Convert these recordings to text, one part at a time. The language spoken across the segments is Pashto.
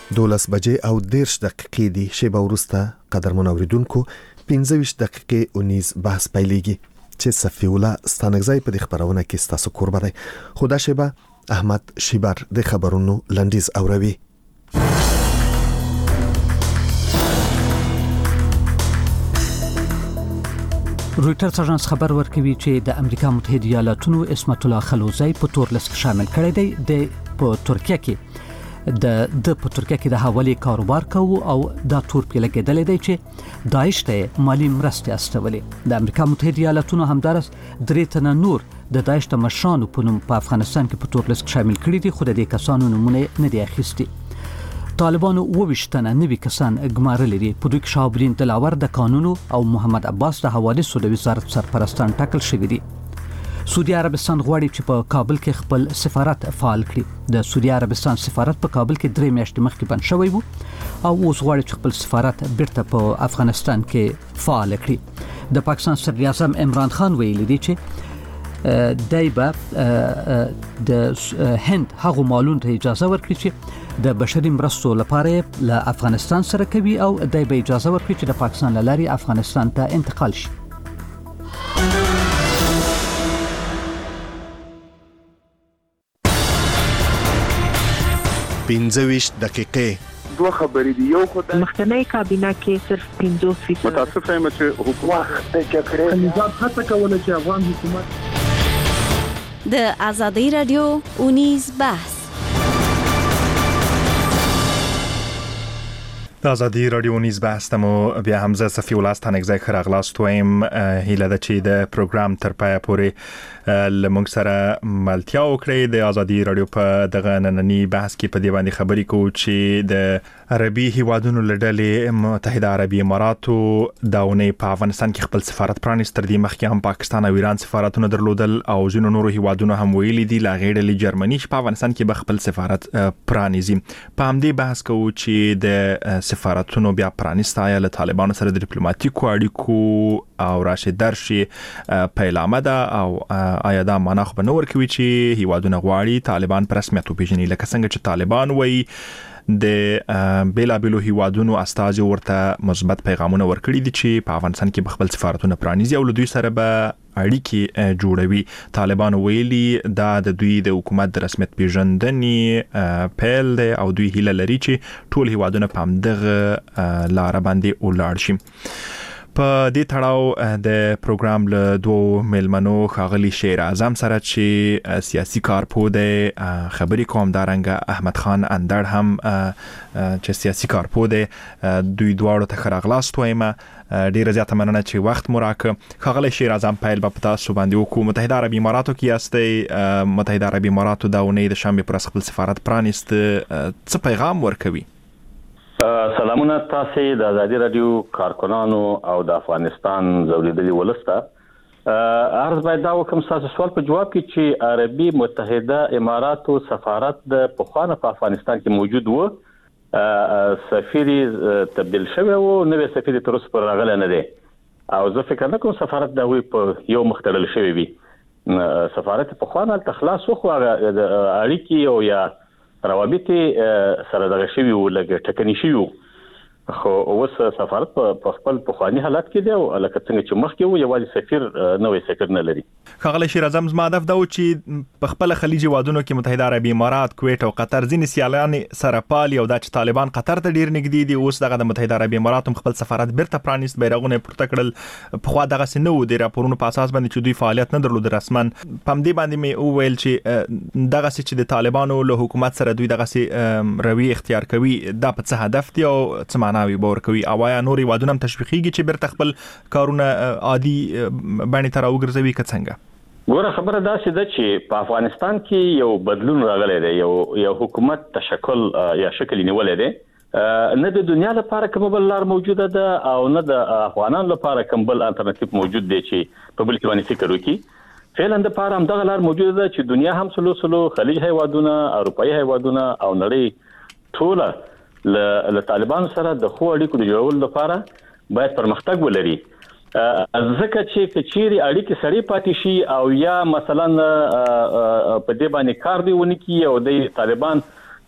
12 بجې او 13 دقیقې دي. شیبه وروسته قدرمن اوریدونکو 15 دقیقې اونیز بحث پیلېږي چې صفی الله ستانګزای په خبرونه کې ستاسو قربا دی. خدا شیبه احمد شیبر د خبرونو لنډیز اوروي. رویټرز اژانس خبر ورکوي چې د امریکا متحده ایالاتونو اسمت الله خلوزی په تور لیست شامل کړی دی. د په ترکیه کې په ترکیه کې د حواله کاروبار کوي او دا تور په لګیدل دی چې داعش ته مالی مرستې استولې. د امریکا متحده ایالاتونو همدارس درې تنه نور د داعش د مشرانو په نوم په افغانستان کې په تور لیست شامل کړي دي، خو د دې کسانو نمونه نه دي اخیستي. طالبانو 22 تنه نوي کسان ګمارل دي. په دوی کې شهابالدین دلاور د قانونو او محمد عباس د حواله سود وزارت سرپرستان ټاکل شوی دي. سعودي عربستان غواړي چې په کابل کې خپل سفارت فعال کړي. د سعودي عربستان سفارت په کابل کې 3 میاشتې مخکې بند شوی وو او اوس غواړي چې خپل سفارت بیرته په افغانستان کې فعال کړي. د پاکستان صدر اعظم عمران خان ویلي دی چې دایبه د هند هغه مالونو ته اجازه ورکړي چې د بشري مرستو لپاره له افغانستان سره کوي او دایبه اجازه ورکړي چې د پاکستان له لارې افغانستان ته انتقال شي. پنځه دقیقې دوه خبرې دي. یو خو د مخکنی کابینه کې صرف 50% متاسفه یم چې حکومت د جګړې نظام هڅه کوله چې افغان حکومت د آزادۍ رادیو اونیز بحث. د آزادۍ رادیو اونیز بحث تمو بیا حمزه صفی الله ستانګزای خراغلاست ویم هیله د چې د پروګرام تر پایه پورې لمونږ سره ملتیا وکړي. د آزادۍ رادیو په دغه نننی بحث کې په دې باندې خبرې کوو چې د عربي هیوادونو لړلې متحده عربي اماراتو داونې په افغانستان کې خپل سفارت پرانیست. تر دې مخکې هم پاکستان او ایران سفارتونه درلودل او ځینو نورو هیوادونو هم ویلي دي لا غېړلې جرمني چې په افغانستان کې به خپل سفارت پرانیزي. په همدې بحث کوو چې د سفارتونو بیا پرانیسته آیا له طالبانو سره د ډیپلوماټیکو اړیکو او راشد درشي پیلامه ده او آیا دا معنا خو نه ورکوي چې هیوادونه غواړي طالبان په رسمیت وپیژني، لکه څنګه چې طالبان وایي د بیلابیلو هیوادونو استازي ورته مثبت پیغامونه ورکړي دي چې په افغانستان کې به خپل سفارتونه پرانیزي او له دوی سره به اړیکې جوړوي. طالبان ویلي دا د دوی د حکومت د رسمیت پیژندنې پیل دی او دوی هیله لري چې ټول هیوادونه په همدغه لار باندې ولاړ شي. په دې تړاو د پروګرام له دوه ملمنو ښاغلي شیر اعظم سره چې سیاسي کارپوه دی خبرې کوم، دارنګه احمد خان اندړ هم چې سیاسي کارپوه دی. دوی دواړو ته ښه راغلاست وایم. ډیره زیاته مننه چې وخت مو راکړ. ښاغلی شیر اعظم پیل به په تاسو باندې وکړو. متحده عربي اماراتو کې یاستئ. متحده عربي اماراتو دا اونۍ د شنبې پر ورځ خپل سفارت پرانیست. څه پیغام ورکوي؟ سلامونه تاسو د آزادۍ رادیو کارکنانو او د افغانستان زوریدلي ولسته. عرض باید دا وکم تاسو سوال په جواب کې چې عربي متحده اماراتو سفارت د پخوانه په افغانستان کې موجود و. سفیر تبدیل شوی و، نوې سفیر تر اوسه پر راغلی نه دی او زه فکر نه کوم سفارت د هغوی په یو مخ تړل شوی وي. سفارت پخوانه هلته خلاص و خو هغه اړیکې او یا روابط سره دغه شوي وو، لږ ټکني شوي وو، خو اوس سفارت په خپل پخواني حالت کې دی او لکه څنګه چې مخکې و یوازې سفیر نوې سفیر نه لري. ښاغلی شیر اعظم زما هدف دا و چې په خپل خلیجي هیوادونو کې متحده عربي امارات، کویت او قطر ځینې سیالان سره پالي او دا چې طالبان قطر ته ډیر نږدې دي. اوس دغه د متحده عربي امارات هم خپل سفارت بیرته پرانیست، بیرغونه پورته کړل. پخوا دغسې نه و، د راپورونو په اساس باندې چې دوی فعالیت نه درلود رسما. په همدې باندې مې وویل چې دغسې چې د طالبانو له حکومت سره دوی دغسې روي اختیار کوي دا په څه هدف دی او څه معناوي به ورکوي؟ او آیا نور هیوادونه هم تشویقیږي چې بیرته خپل کارونه عادي بڼې ته راوګرځوي که څنګه؟ ګوره خبره داسې ده چې په افغانستان کې یو بدلون راغلی دی، یو حکومت تشکل یا شکل نیولی دی. نه د دنیا لپاره کوم بل لار موجوده ده او نه د افغانانو لپاره کوم بل الټرناتیو موجود دی چې په بل کې باندې فکر وکړي. فعلا د پاره همدغه لار موجوده ده چې دنیا هم سلو خلیج هیوادونه، اروپایي هیوادونه او نړۍ ټوله له طالبانو سره د خو اړیکو د جوړولو لپاره باید پرمختګ ولري. ځکه چې کچيري اړیکې سړې پاتې شي او یا مثلا په دې باندې کار دی ونکي او د طالبان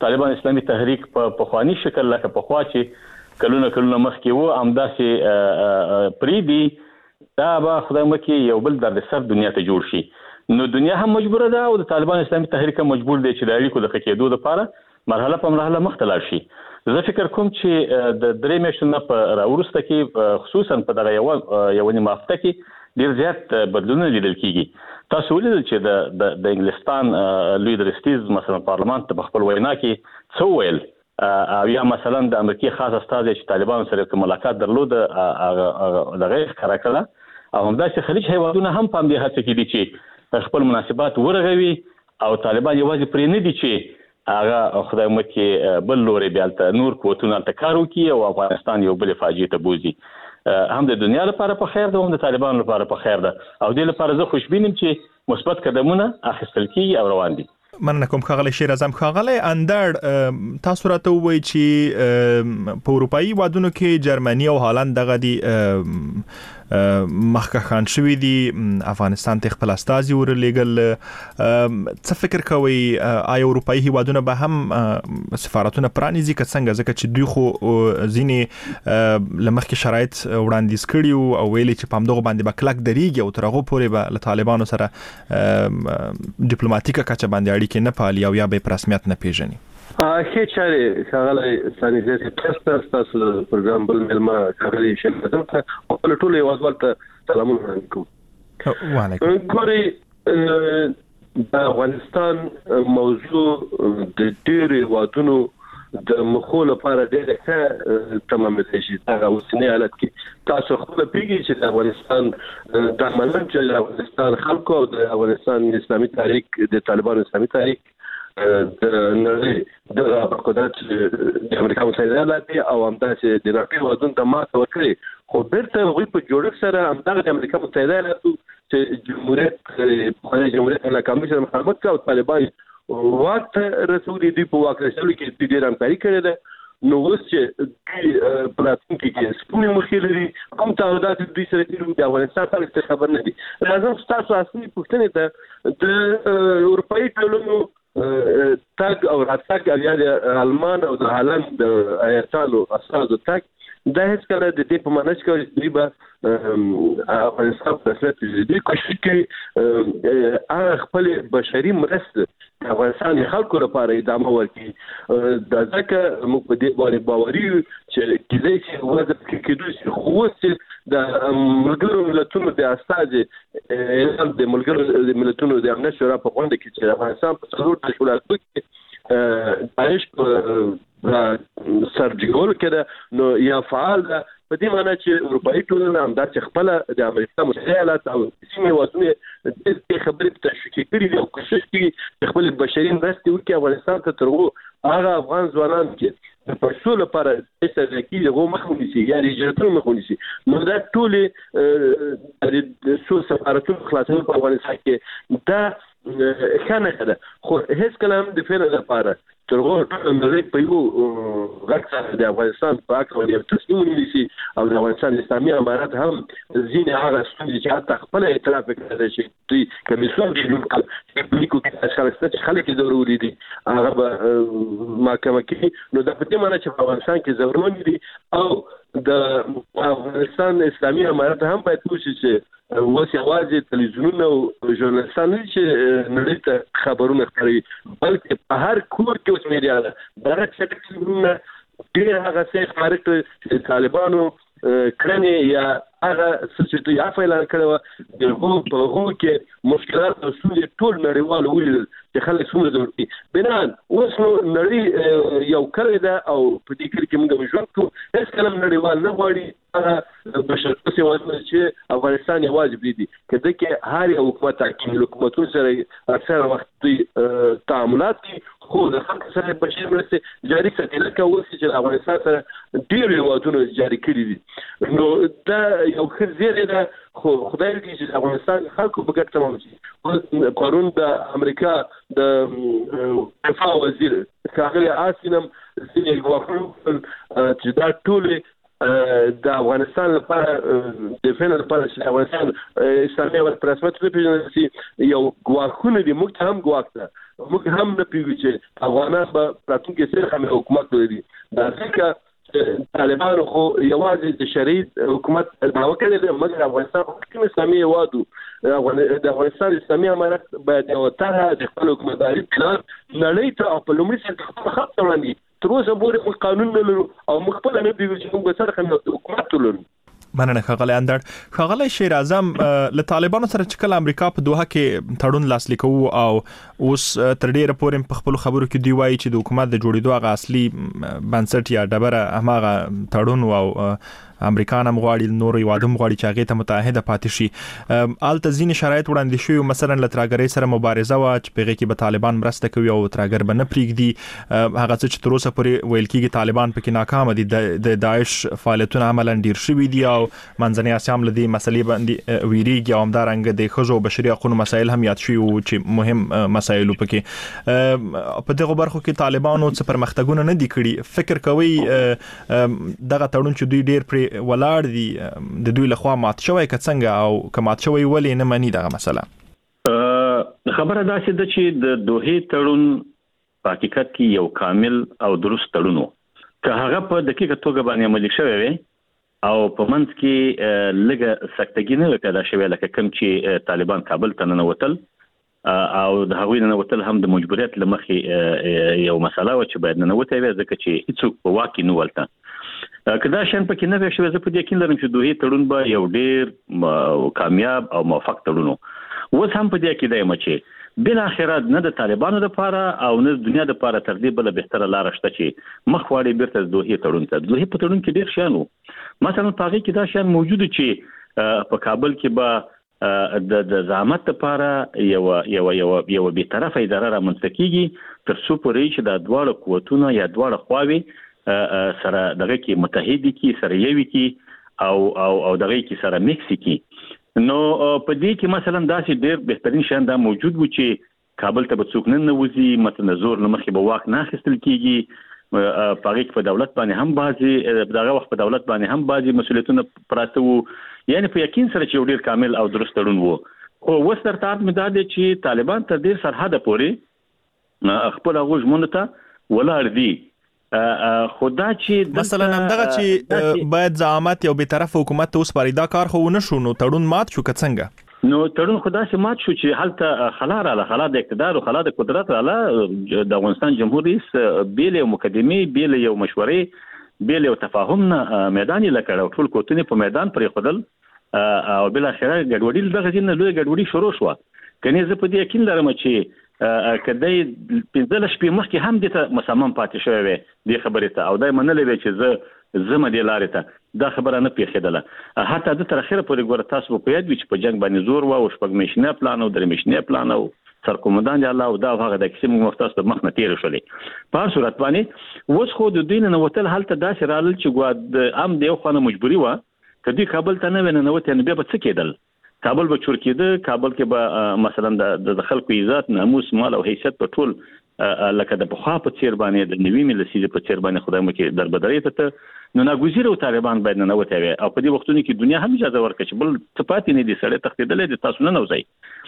طالبان اسلامي تحریک په خواني شکل لکه په خوا چې کلونه مخکې وو همداسې پریدي دا به خدای مکه یو بل د سر دنیا ته جوړ شي. نو دنیا هم مجبوره ده او د طالبان اسلامي تحریک هم مجبور دی چې د اړیکو د خکېدو لپاره مرحله په مرحله مخ ته لاړ شي. زه فکر کوم چې د درې میاشتو نه په راوروسته کې خصوصا په دغه یو نیمه هفته کې ډیر زیات بدلونونه لیدل کیږي. تاسو ولیدل چې د انګلستان لوی درستیز مثلا پارلمان ته په خپل وینا کې څه ویل او یا مثلا د امریکای خاص استازي چې طالبان سره ملاقات درلود دغه ښکارا کړه او همداسې خلیج هیوادونه هم په دې هڅه کې دي چې خپل مناسبات ورغوي او طالبان یوازې پرې نه دي چې هغه خدای مکه بل لوري بیالته نور قوتونه تکارو کوي او افغانستان یو بل فاجعه ته بوزي. هم د دنیا لپاره په خیر ده هم د طالبان لپاره په خیر ده او دې لپاره زه خوشبینم چې مثبت قدمونه اخیستل کیږي او روان دي. مننه کوم خاغلی شیر اعظم. خاغلی اندړ تاسو راته وایي چې په اروپאי وادونو کې جرمني او هالند دغه دي مخکخان شوی دي افغانستان ته خپل استازي ورلېګل. څه فکر کوي آیا اروپאי هیوادونه به هم سفارتونه پرانیزي که څنګه ځکه چې دوی خو ځینې لمخکې شرایط وړاندیز کړي او ویلي چې په همدغه باندې به کلک درېږي او تر هغه پورې به له طالبانو سره ډیپلوماټیکه کچه باندې اړیکې نه پالي او یا به په رسمیت نه پیژني. هي چاره خغلی سانیزه تاسو د پروګرام بل ملما خغلی شمدم ته او ټول یوازوال ته سلامونه علیکم. وعلیکم. ګوري د افغانستان موضوع د ډېر وادونو د مخول لپاره ډېر ښه تمام دي چې هغه اوسنی حالت کې تاسو خپل پیږي چې د افغانستان د منځ چې د افغانستان خلکو او د افغانستان اسلامي تحریک د طالبان اسلامي تحریک د نړۍ د قدرت د امریکا متحده ایالات او همداسې د نړۍ وادونو ته ماته ورکړي خو بیرته هغوی په جوړښت سره همدغه د امریکا متحده ایالاتو چې جمهوریت ناکامۍ سره مخامخ او طالبان واک ته رسولي دي په واک رسولو کې ډېر همکاري کړې ده. نو اوس چې په راتلونکي کې سپونې مخې لري کوم تعهدات دوی سره دي د افغانستان په اړه خبر نه دي. راځم ستاسو اصلي پوښتنې ته د اروپאי ټولنو تاګ او راتګ یا د آلمان او د هالند د ایتالو اساسو تاګ دا هیڅ کله د دې په معنی چې دوی به افغانستان په اصل کې کوشش کوي هغه خپل بشري مرسته افغانستان خلکو لپاره ادامه ورکړي. دا ځکه موږ په دې باندې باوري چې کله چې وځي کېدو چې خو چې د ملګرو ملتونو د استازي د ملګرو ملتونو د امنیت شورا په غونډه کې چې افغانستان په څلور تشکیلاتو کې داعش سرجګول کړه نو یا فعال ده په دې معنی چې اروپאי ټولنه هم د خپل د امریکا متحده ایالات او سیمه وطني د خبرې تشکیل کړي او کوشش کوي خپل بشري مرستې وکړي افغانستان ته ترغو هغه افغان ځوانان چې په ټول لپاره د سرکې له مخونی سي یا رجرتونو مخونی سي نو دا ټول د سو سفارتونو خلاصون په افغانستان کې دا خانه ده خو هیڅ کلام د فعل لپاره ترغو نړۍ په یو غږ سره د افغانستان په اړه باندې تصمیم ونیسي او د افغانستان اسلامي امارات هم ځینې هغه ستونزې چې حتی خپل اعتراف کړی چې دوی کمیسیون جوړ کړ چې لیکو کې خلک ضروري دي هغه به محکمه کې نو د پټه معنی چې په افغانستان کې ضروري دي او د افغانستان اسلامي امارات هم باید وشي چې واسي واځي تلویزیونونه او ژورنالستان چې نړۍ ته خبرونه خپروي بلکې په هر کور کې اوس میډیا ده دا چې ډېر هغه څه خبرې چې طالبانو کړنې یا هغه څه چې یې اعلان کړو د هغو کې مشکلات او ستونزې ټول نړیوال ولیدل چې خلک څومره ضروري دي بنان اوس نو نړۍ یو کړی ده او په دې کې موږ ژوند کوو هیڅ کله نړیوال نه غواړي هغه بشري وضع چې افغانستان یوازې دي کله چې هر یو حکومت حکومتونو سره اکثر وخت تعاملات کوي خو د خلکو سره بشري مرستې جاري کړي لکه اوس چې افغانستان سره ډېر هیوادونه جاري کړي دي نو دا یو ښه زیری ده خو خدای دې چې افغانستان خلکو په ګټه تمام شي. قانون د امریکا د دفاع وزیر ښاغلی آسینم ځینې ګواښونه چې دا ټول د افغانستان لپاره د فعل لپاره چې افغانستان اسلامي او رسمیت په پیژندل سي یو ګواښونه دي موږ هم ګواښ ده موږ هم نه پیږو چې افغانان به راتلونکي سره هم حکومت لري. دا ځکه طالبانو خو یوازې د شرعي حکومت دعوه کړې ده، مګر افغانستان کوم اسلامي هیواد د افغانستان اسلامي امارت باید یو طرح د خپل حکومتداري پلان نړۍ ته په لومړي سر خپل خط وړاندې. تر اوسه پورې موږ قانون نه لرو او موږ خپل نه پیږو چې موږ سره کوم حکومت لرو. مننه ښاغلی اندړ. ښاغلی شیر اعظم، له طالبانو سره چې کله امریکا په دوحه کې تړون لاسلیک وو او اوس تر ډیره پورې په خپل خبرو کې دی وایي چې د حکومت د جوړېدو هغه اصلي بنسټ یا ډبره هماغه تړون او امریکا هم غواړي نور یوادم غواړي چې هغه ته متحده پاتې شي. آلته ځینې شرایط وړاندې شوي، مثلا له ترهګرۍ سره مبارزه وا چې په هغه کې به طالبان مرسته کوي او ترهګر به نه پریږدي. هغه څه چې تر اوسه پورې ویل کېږي طالبان پکې ناکام دي، د داعش فعالیتونه عملاً ډیر شوي دي او منځنۍ اسیا هم لدی مسلې باندې ویریږي او همدارنګه د ښځو او بشري حقوقو مسایل هم یاد شوي وو چې مهم مسایل پکې په دغه برخو کې طالبانو څه پرمختګونه نه دي کړي. فکر کوي دغه تړون چې دوی ډیر پر ولاړ دي د دوی لخوا مات شوی که څنګه او که مات شوی ولې نه مني دغه مسله؟ خبره دا چې د دوحې تړون په حقیقت کې یو کامل او درست تړون و. که هغه په دقیقه توګه باندې عملي شوی وي او په منځ کې لږه سکتګي نه پیدا شوی لکه کوم چې طالبان کابل ته ننوتل او د هغوی ننوتل هم د مجبوریت له مخې یو مسله و چې باید ننوتې وي ځکه چې هیڅوک په واک نه ولته. که دا شان پکې نه وي شوی، زه په دې یقین لرم چې دوی تړون به یو ډیر کامیاب او موفق تړون و. اوس هم په دې کې دی چې بل اخره نه د طالبانو لپاره او نه د دنیا لپاره تر دې بل بهتره لار شته چې مخ واړي بیرته د دوی تړون ته. دوی په تړون کې ډیر شان وو، مثلا په هغه کې دا شان موجود چې په کابل کې به د زعامت لپاره یو بی‌طرفه اداره رامنځته کیږي تر څو پورې چې د دواړو قوتونو یا دواړو خواوې سره دغه کې متحد کی سره یوي کی او دغه کې سره میکس کی. نو په دې کې مثلا داسې ډېر بهترین شان دا موجود و چې کابل ته به څوک نه نوځي، مثلا زور نه مخې به واک نه اخیستل کیږي. په دولت باندې هم بعضي دغه وخت په دولت باندې هم بعضي مسؤلیتونه پراته وو. یعنی په یقین سره چې یو ډېر کامل او درست تړون وو. خو اوس ترته مې دا دی چې طالبان تر ډېر سرحده پورې خپل غوږمونو ته ولاړ دي. خدا چې مثلا همدغه چې باید زعامت یو بی‌طرف حکومت ته وسپاري، دا کار خو نه شو، نو تړون مات شو که څنګه؟ نو تړون خدا چې مات شو چې هلته خلا د اقتدار او خلا د قدرت رااله د افغانستان جمهور رئیس بیل یو مقدمه، بیل یو مشورې، بیل یو تفاهم نه میدان لکړ او ټول کوتنی په میدان پرې خدل او بل اخره ګډوډي دغه ځین لوی ګډوډي شروع شو. کني زه په دې یقین لرم چې کدی 15 شپې مخکې هم د ته مصمم پاتې شوی وي د خبرې ته او دای منلې وي چې زه مې لارې ته دا خبره نه پیښېدله. حتی د تر اخره پورې ګور تاسو په یاد وي چې په جنگ باندې زور و او شپږ میشنه پلان او درې میشنه پلان او سرکومندان الله او دا هغه د کیسې مفتاس د مخ نه تیر شولې. په هر صورت باندې اوس خو د دوی نه وتل حالت داسې رالل چې ګواد ام دی خو نه مجبوری و کدی کابل ته نه ونوت نه به څه کېدل. کابل به چور کېده، کابل کې به مثلا د خلکو عزت، ناموس، مال او حیثیت په ټول لکه د بخوا په چیر باندې د نوې ملسیزه په چیر باندې خدای مو کې دربدري ته نو ناګوزیره او طالبان باید نه وته وي او په دې وختونو کې دنیا هم اجازه ورکړي چې بل صفات نه دي سره تخدیدلې د تاسو نه نوځي.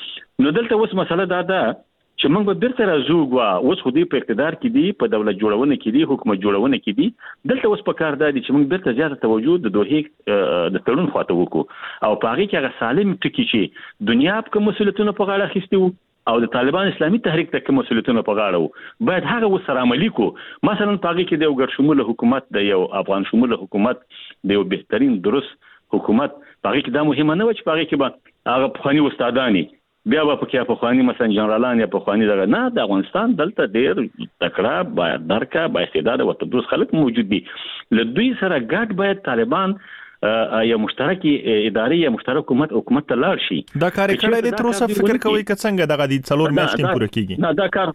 نو دلته اوس مسله دا ده چې موږ به بیرته راځو غوا اوس خو دې په اقتدار کې دي، په دولت جوړونه کې دي، حکومت جوړونه کې دي. دلته اوس په کار دی چې موږ بیرته زیاته توجه د دوه د تړون خواته وکړو او په هغه کې هغه سالم ټکی چې دنیا په مسؤلیتونو په غاړه اخیستي وو او د طالبان اسلامي تحریک ته کوم مسؤلیتونه په غاړه وو باید هغه وسره عملي کو. مثلا په هغه کې د یو ګډ شموله حکومت، د یو افغان شموله حکومت، د یو بهترین درست حکومت په هغه کې دا مهمه نه و چې په هغه کې به هغه پخوانی استادانی بیا به پکې پخوانی مثلا جنرالان یا پخوانی دغه نه، د افغانستان دلته ډېر تکړه باید درکا با استعداد او تدریس خلک موجود دي. له دوی سره ګډ باید طالبان یا مشترک اداري یا مشترک حکومت ته لاړ شي. دا کار کړی د تر اوسه فکر کوي که څنګه دغه د څلور میاشتې پوره کیږي؟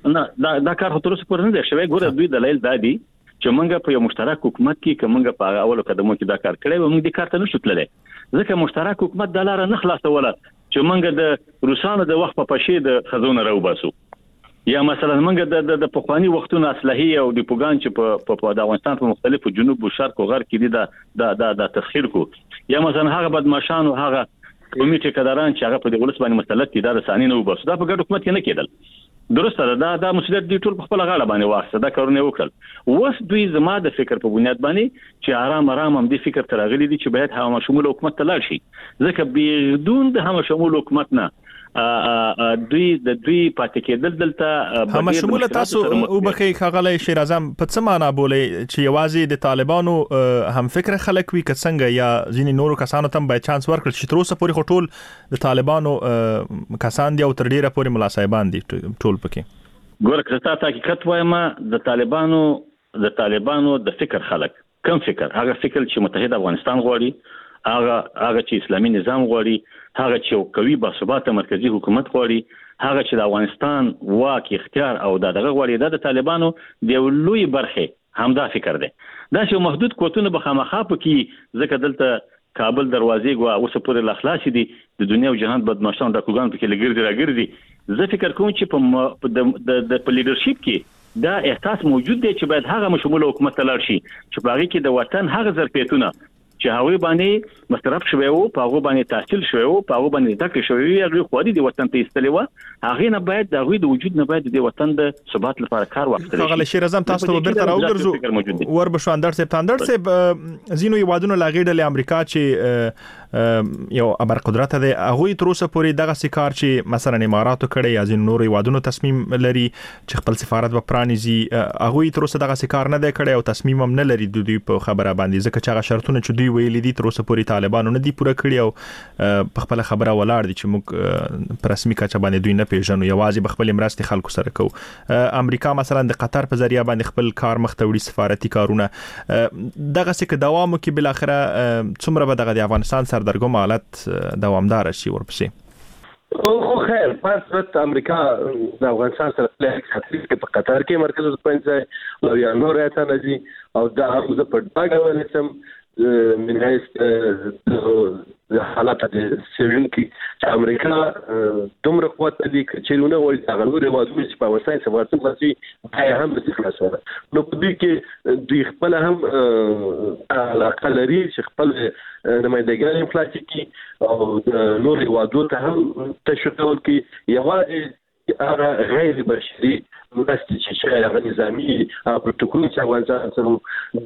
نه دا کار تر اوسه پوره نه دی شوی. ګوره دوی دلایل دادي چې موږ په یو مشترک حکومت کې کومه په اولو قدمو کې دا کار کړی و، موږ د کار ته نشو تللی ځکه مشترک حکومت د لار نه خلاصوله چې موږ د روسانو د وخت په پښې د خزونه راوباسو یا مثلا موږ د پخوانی وختونو اصلاحي او د پوګان چې په د افغانستان په مختلفو جنوب او شرق او غرب کې دي د تسخير کو یا مثلا هغه بدمعشان او هغه قومي ټیکداران چې هغه په دولت باندې مسلط دي د رسانې نه وباسو. دا په ګډ حکومت کې نه کېدل. درسته دا مسؤلیت دی ټول په خپل غاړه باندې واخیسته دا کارونه وکړل اوس دوی زما د فکر په بنیاد باندې چې آرام هم دې فکر تراغلي دي چې باید هم شمول حکومت ته لاړ شي ځکه بدون د هم شمول حکومت نه دوی پاتې کېدل دلته هم شمول تاسو او بخي خغله شیر اعظم په څه معنا بولې چې یوازې د طالبانو هم فکر خلک وي کڅنګ یا ځینې نورو کسانو ته به چانس ورکړي چې تر اوسه پورې خټول د طالبانو کسان دی او تر ډیره پورې ملا صاحبان دي ټول پکې ګوره که تاسو حقیقت وایم د طالبانو د فکر خلک کوم فکر هغه فکر چې متحد افغانستان غواړي هغه چې اسلامي نظام غواړي هغه چې قوي باثباته مرکزی حکومت غواړي هغه چې د افغانستان واک اختیار او دغه غواړي د طالبانو د لوی برخه همدا فکر دی دا چې محدود قوتونه به خامخا پکې ځکه دلته کابل دروازې غوا اوس پورې اخلاص دي د دنیا او جهان بدمعشان ډاکوګان پکې لګرځي راګرځي زه فکر کوم چې په لیدرشپ کې دا احساس موجود دی چې باید هغه مشمول حکومت ته لاړ شي چې باغی کې د وطن هغه ظرفیتونه چې هغه باندې مصرف شوی او په هغه باندې تحصیل شوی او په هغه باندې ذکر شوی هغه خو دي وطن ته استلې و هغه نه باید د هغه د وجود نه باید د وطن د ثبات لپاره کار وکړي هغه شیر اعظم تاسو ته بیرته راوګرځو ور بشواندر صاحب زینو یوادونو لاګیډل امریکا چې یو ابر قدرت ده هغه تر اوسه پورې دغه سکار چې مثلا اماراتو کړي یا زین نور یوادونو تصمیم لري چې خپل سفارت په پرانیزي هغه تر اوسه دغه سکار نه ده کړي او تصمیم هم نه لري د دوی په خبره باندې ځکه چې هغه شرطونه چې ویلي دي تر اوسه پورې طالبانو نه دي پوره کړی او په خپل خبره ولاړ دي چې موږ پر رسمي کچه باندې دوی نه پیژنو یوازې بخپل مرستې خلکو سره کوو امریکا مثلا د قطر په ذریعہ باندې خپل کار مختوړي سفارتي کارونه دغه څه دوام کوي بل اخره څومره به دغه د افغانستان سردرګم حالت دوامدار شي ورپسې او خیر پس امریکا د افغانستان سره په قطر کې مرکز پنځه او یا نور راته نزي او دا هم زه په ډاګه ونسم من حيث حالات السجن کې امریکا دومره قوت دي چې نو وایي هغه نور وادي چې په وسایل سفارتي باندې هم د خلاصونه نو په دې کې دوی خپل هم علاقه چې خپل نمائندګان پلاستیکي او نور وادو ته هم تشکل کې یوازې هغه غیر بشري مرستې چې هغه نظامی پروتوکول چې افغانستان سره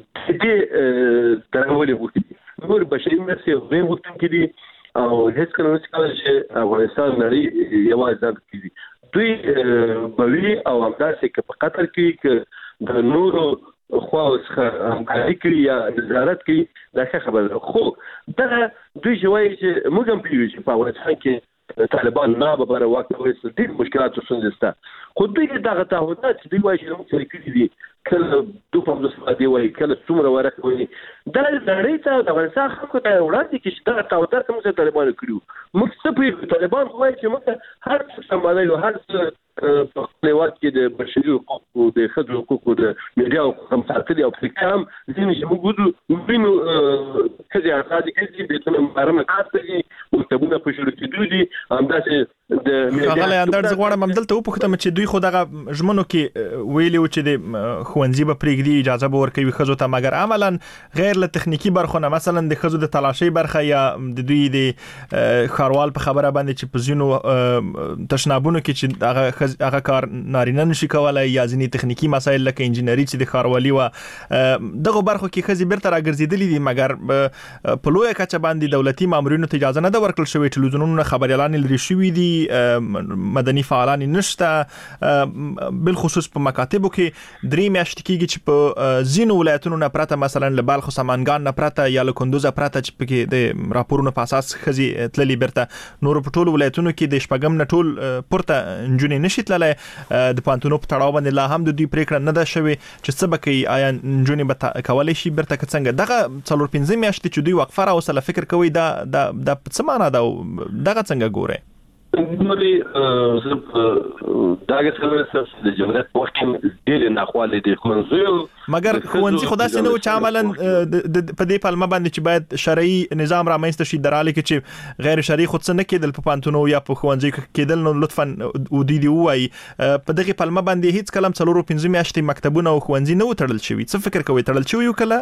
دې درولې وکړي نور بشري مرستې غیر وکړي دي او هیڅ کله نشي چې افغانستان لري یوازې ځان کوي دوی بوي او همداسې چې په قطر کې د نورو خو همکاري کوي یا نظارت کوي دا څه خبره خو دا دوی شوي چې موږ هم پیږو چې په افغانستان کې طالبان نه به بره واکوي ستې مشکلات وسنځسته خو دوی دغه تعهدات چې دوی وایي چې موږ سره کړی دي کله دوه په ځای دی وایي کله څومره ورکوي دا نړۍ ته د افغانستان خلکو ته وړاندې چې دا تعهدات موږ سره طالبان کړیو موږ څه په طالبان وایي چې موږ هر څه سمالایو هر څه په خپلوات کې د بشري حقوقو د ښځو حقوقو د میډیا حقوقو هم ساتلي او په کام ځینې چې موږ وینو چې ازادي کې د مبارمه کوي او تبونه په شروع کې دوی همداسې د هغه اندرز غواړم ممدلته وپوښتم چې دوی خو دغه ژمنو کې ویلي و چې د خوندزي به پرېږدي اجازه به ورکوي ښځو ته مګر عملاً غیر له تخنیکی برخونه مثلا د ښځو د تلاشي برخه یا د دوی د خاروال په خبره باندې چې په ځینو تشنابونو کې چې هغه کار نارینه نشي کولای یا ځینی تخنیکی مسایل لکه انجینری چې د خاروالي و دغه برخو کې خزي بیرته راګرځیدلې دي مګر په لوی کچه باندې دولتي مامورینو ته اجازه نه ده ورکړل شوې ټلویزیونونو خبريالان لري شوې دي مدني فعالان نشته بل خصوص په مکاتبو کې درې میاشتې کېږي چې په ځینو ولایتونو نه پرته مثلا له بلخ سمنګان نه پرته یا له کندوز پرته چې پکې د راپورونو په اساس خزي تللي بیرته نور په ټولو ولایتونو کې د شپږم نه ټول پورته انجونې نشي تللی د پانتونو په تړاو باندې لا هم د دوی پریکړه نه ده شوې چې څه به کوي آیا انجونې به کولای شي بیرته که څنګه دغه 4-5 میاشتې چې دوی وقفه راوستله فکر کوي دا څه معنا ده دغه څنګه ګورئ نوري داګه څه د جمهوریت وخت ډېر نه خواله دي خونځو مګر خونځي خدا سينو چې عملاً په دې پلمه باندې چې باید شرعي نظام رامنځته شي دراله کې چې غیر شرعي خود څه نه کېدل په پانتونو یا په خونځي کېدل نو لطفاً ودی وای په دغه پلمه باندې هیڅ کلم 4-5 میاشتې مکتبونه او خونځي نه وټړل شوی څه فکر کوي تړل شوی کله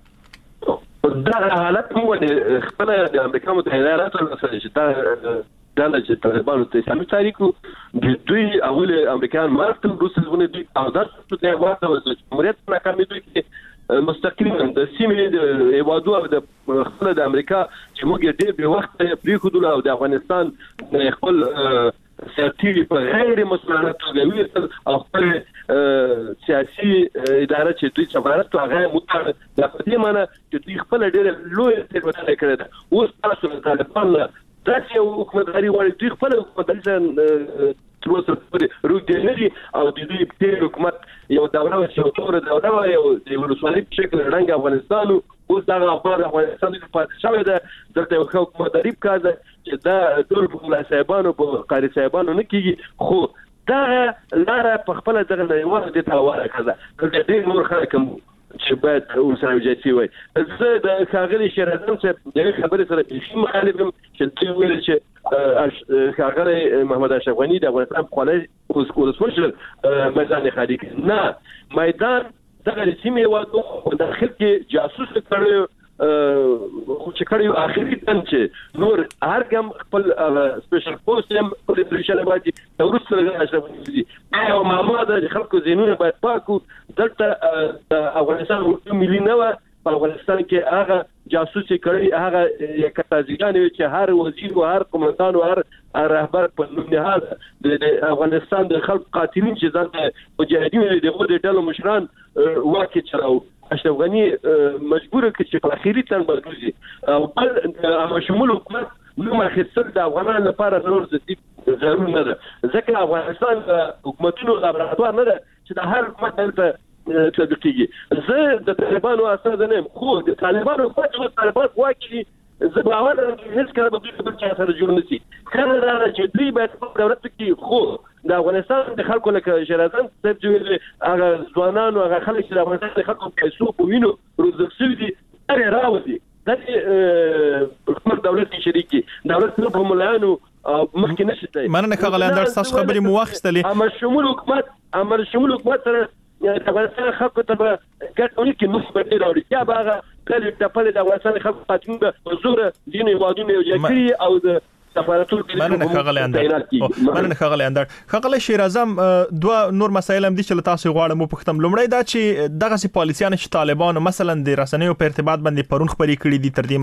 څنګه دا حالت مو خپل د امریکا متحده ایالاتو سره چې دا دا چې طالبانو ته اسلامي تاریخ د دوی اول امریکایان مارتن روسونه دوی او دا څه واته د جمهوریت ناکامي دوی کې مستقیما د سیمې د ایوادو او د خپل د امریکا چې موږ ډېر به وخت پرې خدل او د افغانستان خپل سیاسي په غیر مسلمانه توګه او خپل سیاسي اداره چې دوی سفارت او هغه متعهد د دې معنی چې دوی خپل ډېر لوی تجربه کړې ده اوس تاسو د طالبان دا چې حکومتداري وایي دوی خپل حکومتداري تر اوسه پورې روح دي نه دي او د دوی په حکومت یو دوره چې تور دوره یو د ولسوالۍ په شکل رنګ افغانستان اوس دا غواړي افغانستان د پاتې شوی ده دلته یو حکومتداري کاږي چې دا ټول په ملا صاحبانو په قاری صاحبانو نه کیږي خو دا لاره په خپل دغه نړیوال د تاواره کړه د دې نور خلک چې باید اوسره وجاتي وي زه د خاغلی شهرزاد چې د خبرې سره په مخالفم چې دوی ویل چې خاغلی محمد اشرف غنی د افغانستان په خلای اوس کول میدان خالي نه میدان دغه سیمه وادو داخل کې جاسوس کړو خو چې کړیو اخري تن چې نور هر کوم خپل سپیشل پوسټ هم په دې شله باندې تورس سره اشرف دي او معلومات د خلکو زینونه باید پاکو دلته افغانستان ورته ملي نه و په افغانستان کې هغه جاسوسي کړی هغه یکتازیان چې هر وزیر او هر قومندان او هر رهبر په نهاد د افغانستان د خلک قاتلین چې ځان مجاهدین دغه د ډلو مشران واکه چراو اشرف غنی مجبور کړ چې په اخیری تن بدلوي او بل شمول حکومت نو مختصر د افغانانو لپاره ضرور ضروري نه ده ځکه افغانستان حکومتونو لابراتوار نه ده چې د هر حکومت ته تطبیقيږي زه د طالبانو اساس نه خو د طالبانو په طالبان واکلي زه باور لرم چې هیڅ کله به دوی په سره جوړ نشي کله دا چې دوی باید په دولت کې خو د افغانستان د خلکو لکه شهرزاد صاحب چې هغه ځوانانو هغه خلک چې د افغانستان د خلکو پیسو په وینو روزل شوي دي هغه راوځي د حکومت دولت کې شریکي دولت په ملایانو مخکې نشته مننه کاغلی اندر تاسو خبرې مو واخیستلې امر شمول حکومت سره د افغانستان خلکو ته ګټونی کې نو په راوړي یا باغه کله د خپل د افغانستان خلکو قاتلین به زوره دین وادونه یو ځکري او د مننه خغلی اندر خغلی شیر اعظم دوه نور مسایل هم دي چې تاسو غواړم پوښتم لومړی دا چې دغه سي پالیسیان چې طالبان مثلا د رسنیو په ارتباط باندې پرون خبري کړې دي تر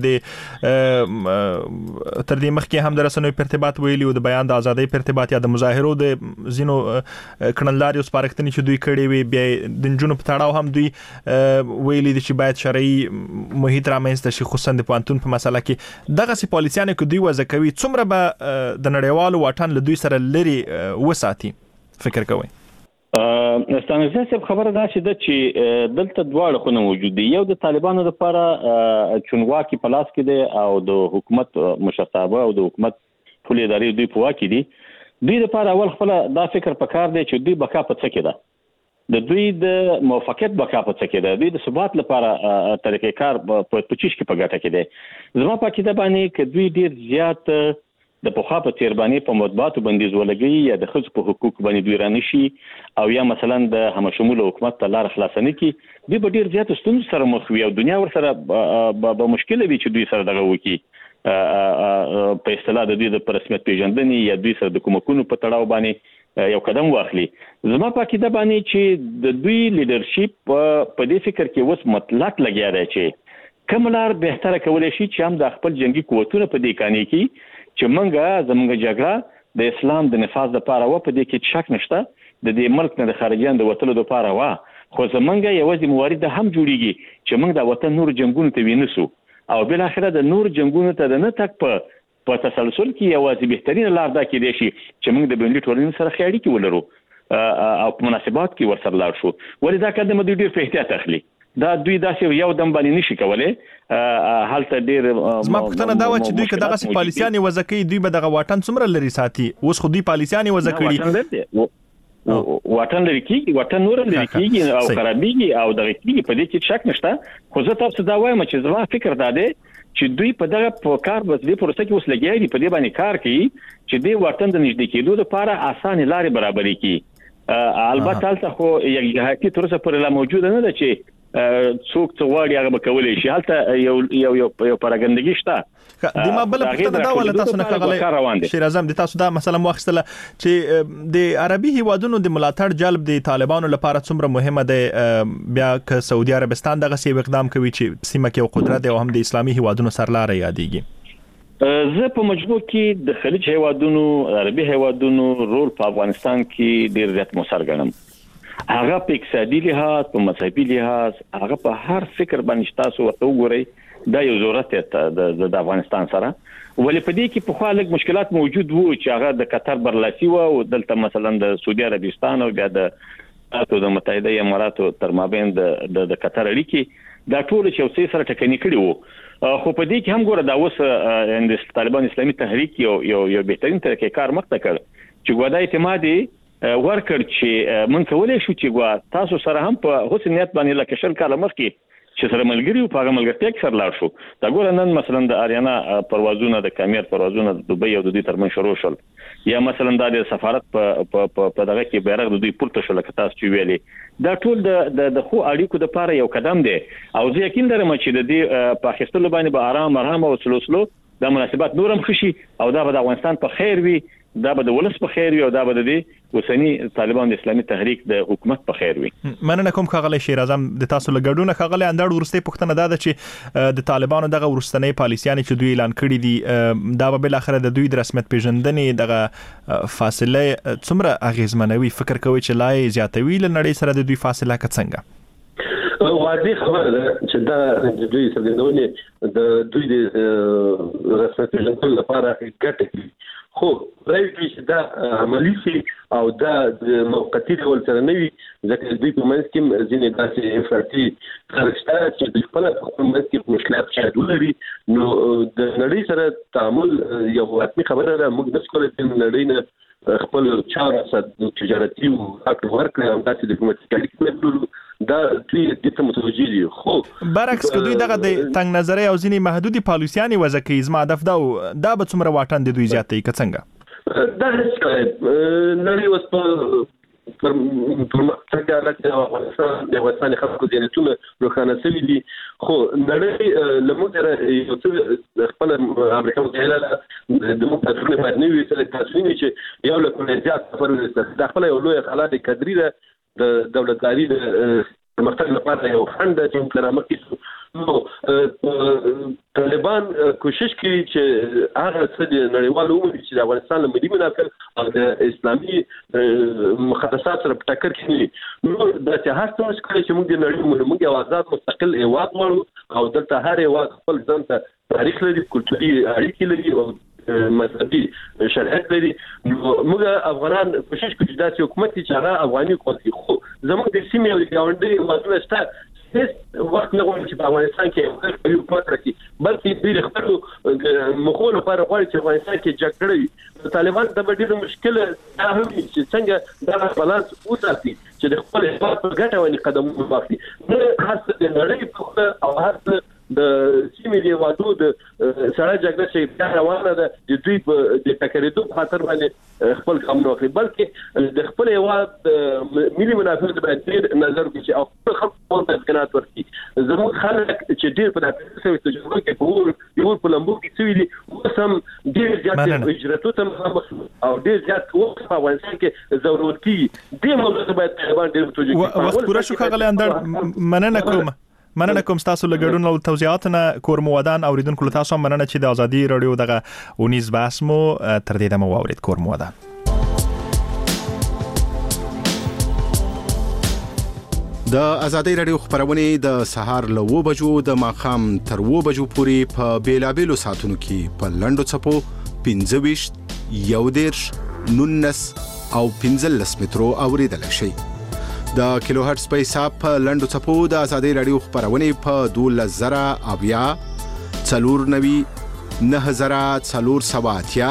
دې مخکې هم د رسنیو په ارتباط ویلي او د بیان د ازادۍ په ارتباط یا د مظاهرو د زینو کړنلاري او سپارښتنې چې دوی کړې وي بیا د جنوب تړاو هم دوی ویلي دي چې باید شرعي محیط رامنځته شي خصوصا د پانتون په مسله کې دغه سي پالیسیان کې دوی وځي څومره به د نړیوالو واټن له دوی سره لري وساتي فکر کوئ ستانه صاحب خبره دا چې دلته دواړه خو موجود دي یو د طالبانو لپاره چونواکي پلاس کې دي او د حکومت مشرتابه او د حکومت ټول ادارې دوی په واکې دي دوی لپاره اول خپل دا فکر پکار دی چې دوی بقا په څه کې ده د دوی د موافقت بقا په څه کې ده دوی د ثبات لپاره طریقې کار په پچیش کې په ګټه کې ده زما په کې د باندې ک دوی ډیر زیات د پوخا په تیر باندې په مطبوعاتو باندې زولګي یا د خلکو په حقوق باندې دوی رانشي او یا مثلا د همشمول حکومت ته لار خلاصنه کی دوی په ډیر زیات ستونزو سره مخ وي او دنیا ور سره به مشکل وي چې دوی سره دغه وکی په اصطلاح د دوی د رسمیت پیژندنې یا دوی سره د کومکونو په تړاو باندې یو قدم واخلي زما په کې د باندې چې د دوی لیدرشپ په دې فکر کې وس مطلق لګیا دی چې کوملار بهتره کولای شي چې هم د خپل جنگي قوتونو په دې کانې کې چې منګه زمونږ جګړه د اسلام د نفاذ لپاره و په دې کې شک نشته د دې ملک نه د خارجيان د وټلو لپاره و خو زمونږ یوازې موارد هم جوړیږي چې موږ د وطن نور جنگونو ته وینسو او بل اخره د نور جنگونو ته نه تک په تسلسل کې یوازې بهترین لار دا کې دی چې موږ د بینلي ټولنې سره خیاړي کې ولرو او په مناسبات کې ورسره لاړ شو ولې دا قدم دوی ډیر په احتیاط اخلي دا دوی داسې یو دم باندې نشي کولای حالت ډیر زما پوښتنه دا و چې دوی کداغه سي پالیسيان وځکې دوی به دغه واټن څومره لري ساتي اوس خو دوی پالیسيان وځکړي واټن لري کیږي واټن نور لري کیږي او خرابېږي او دغه کیږي په دې کې شک نشته خو زه تاسو دا وایم چې زما فکر دا دی چې دوی په دغه کار بس دې پروسه کې اوس لګیږي دي په دې باندې کار کوي چې دې واټن د نږدې کېدو لپاره اسانه لارې برابرې کړي البته تاسو خو یک جهاتي تر څه پر لا موجوده نه ده چې څوک څو واړي هغه کولای شي هلته یو پراګندګي شته د ما بل پښتنه دا ول تاسو نه کاغله شیر اعظم د تاسو دا مثلا واخستله چې د عربي هیوادونو د ملاتړ جلب د طالبانو لپاره څومره مهمه ده بیا ک سعودي عربستان دغه سی اقدام کوي چې سیمه کې قدرت او هم د اسلامي هیوادونو سرلاري یادېږي زه په مجموع کې د خلیج هیوادونو عربي هیوادونو رول په افغانستان کې ډیر زیات مؤثر ګڼم هغه په اقتصادي لحاظ په مذهبي لحاظ هغه په هر فکر باندې تاسو ورته وګورئ دا یو ضرورت د افغانستان سره ولې په دې کې په خوا لږ مشکلات موجود وو چې هغه د قطر برلاسي و او دلته مثلا د سعودي عربستان او بیا د متحده اماراتو تر مابین د قطر اړیکې دا ټول چې اوسې سره ټکنی کړي وو خو په دې کې هم ګوره دا اوس د طالبان اسلامي تحریک یو بهترین طریقې کار مخته کړ چې ګوډه اعتمادي ورکړ چې من کولای شو چې تاسو سره هم په حسن نیت باندې لکه شل کاله مخکې چې سره ملګری او په ملګرتیا کې سره لاړ شو دا ګور نن مثلا د اریانا پروازونه د کامیر پروازونه د دوبۍ او د دې ترمن شروع شول یا مثلا د سفارت په دغه کې بیرغ د دوی پورته شو لکه تاسو چې ویلي دا ټول د خو اړیکو د لپاره یو قدم دی او زه یقین لرم چې د دې په اخیستلو باندې به آرام او سلو د مناسبات نورم خشي او دا به د افغانستان په خیر وي دا به د ولس په خیر وي او دا به د اوسنی طالبان د اسلامي تحریک د حکومت په خیر وي. مننه کوم خغله شیر اعظم د تاسو لګړونه خغله اندړ ورسته پښتنه دا چې د طالبانو دغه ورستنې پالیسيانې چې دوی اعلان کړي دي دا به بل اخر د دوی د رسمیت پیژندنې دغه فاصله څومره اغیزمنوي فکر کوي چې لای زیاتوي لنړۍ سره د دوی فاصله کڅنګه واضح خبره ده چې دا د دوی څرګندونه د دوی د رسمیت پیژندلو لپاره ګټه خو راځي چې دا عملی شي او دا د موقتی ډول سره نه وي ځکه دوی په منځ کې ځینې داسې افراطي خرڅه چې د خپل منځ کې مشکلات شاید ولري نو د نړۍ سره تعامل یو حتمي خبره ده موږ د څکول د نړۍ نه خپل چارې تجارتي او حق ورکړي او داسې ډیپلوماټیک اړیکې دا دوی د متوجي دي خو برعکس دوی دغه د تنگ نظري او ځینی محدودي پالیسياني وځکه زما هدف دا به څومره واټن د دوی زیاتې کڅنګه دا هیڅ نړۍ اوس پر څنګه راځي افغانستان د افغانستان خلکو ځینتونه روښانه شوي دي خو نړۍ لموږ یو څه خپل امریکا متحده د متحده باندې وی چې تاسو نه چې یو له زیات سفر د خپل یو لوی خلک کډری ده د دولتداري د مختلف لپاره یو فند چې پلانمه کیږي نو طالبان کوشش کوي چې هغه څه د نړیوالو امور چې د افغانستان له ملي منافع او د اسلامي مقدسات سره ټکر کوي نو د هر څه چې موږ د نړۍ موږ یو آزاد مستقل هیواد غواړو او دلته هر هیواد خپل ځان ته تاریخ لري کلتوري اړیکې لري او مذهبي شرعیت لري موږ افغانان کوشش کوي چې حکومت چې هغه افغاني کوي خو زموږ د سیمې او د ګاونډي وضعیت شته هیڅ وخت نه غواړي چې په افغانستان کې یو حکومت راکړي بلکې دوی خپل مخول لپاره غواړي چې افغانستان کې جګړه وي طالبان د ډېر مشکل دا هم چې څنګه دا بالانس وساتي چې د خپل هیواد په ګټه باندې قدم واخلي نه هڅه د نړۍ په او هڅه د سیمې دی وادو د سړی جګړه چې روانه ده د دوی په د تکریدو خاطر باندې خپل کم نه کوي بلکې د خپل هیواد ملي منافع باندې نظر کوي او خپل خلکو ته امکانات ورکړي زموږ خلک چې ډیر په تاسو تجربه کې یو په لمبو کې سوي دي وسم ډیر زیات اجراتو ته مخ او ډیر زیات وخت په افغانستان کې ضرورتي د موضوع باید طالبان ډیر توجه وخت پوره شو خغل اندر مننه کوم تاسو لګړون او توضیحات نه کورمو ودان اوریدونکو تاسو مننه چې د ازادي رادیو دغه اونیز بحث مو تر دې دمو اورید کورمو ودان د ازادي رادیو خبرونه د سهار له 2 بجو د ماخام تر 2 بجو پورې په بیلابېلو ساتونو کې په لندو چپو 15 11 19 او 15 مترو اوریدل شي د کیلو هرتز په حساب په لندو چپو د ازادي رادیو خبرونه په 12000 اویا 490 9480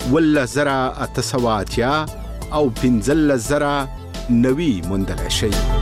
ولزرا اتسواتیا او 15090 مندل شي